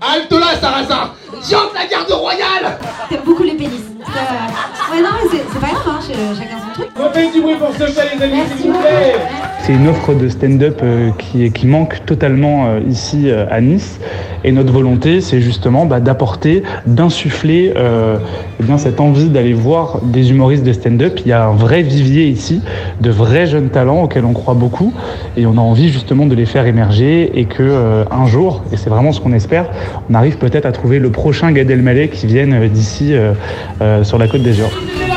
Halte là, Sarrazin. Diante la garde royale. T'aimes beaucoup les pénis. Ouais, non, mais c'est pas grave, hein, chacun son truc. Faites du bruit pour ce chat, les amis, s'il vous plaît. C'est une offre de stand-up qui manque totalement ici à Nice. Et notre volonté, c'est justement d'apporter, d'insuffler cette envie d'aller voir des humoristes de stand-up. Il y a un vrai vivier ici, de vrais jeunes talents auxquels on croit beaucoup. Et on a envie justement de les faire émerger et que un jour, et c'est vraiment ce qu'on espère, on arrive peut-être à trouver le prochain Gad Elmaleh qui vienne d'ici sur la Côte d'Azur.